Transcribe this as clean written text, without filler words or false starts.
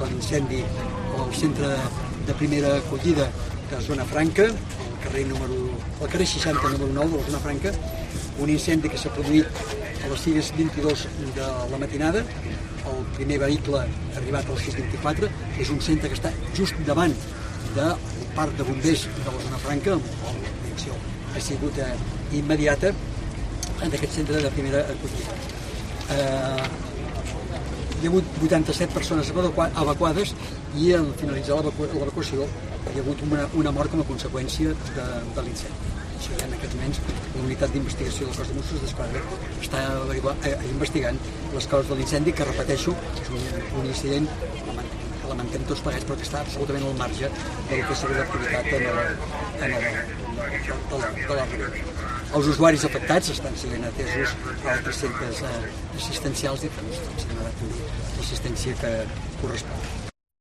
l'incendi al centre de primera acollida de Zona Franca, al carrer 60, número 9 de la Zona Franca, un incendi que s'ha produït a les 6:22 de la matinada. El primer vehicle ha arribat a les 6:24, és un centre que està just davant del parc de bombers de la Zona Franca, la reacció ha sigut immediata en aquest centre de primera acollida. Hi ha hagut 87 persones evacuades i en finalitzar l'evacuació hi ha hagut una mort com a conseqüència de l'incendi. En aquests moments la unitat d'investigació del cos de Mossos d'Esquadra està investigant les causes de l'incendi, que repeteixo, és un incident que lamentem tots plegats, però que està absolutament al marge del que ha sigut l'activitat de la rebel·lió. Els usuaris afectats estan sent atesos a altres centres assistencials i estan sent l'assistència que correspon.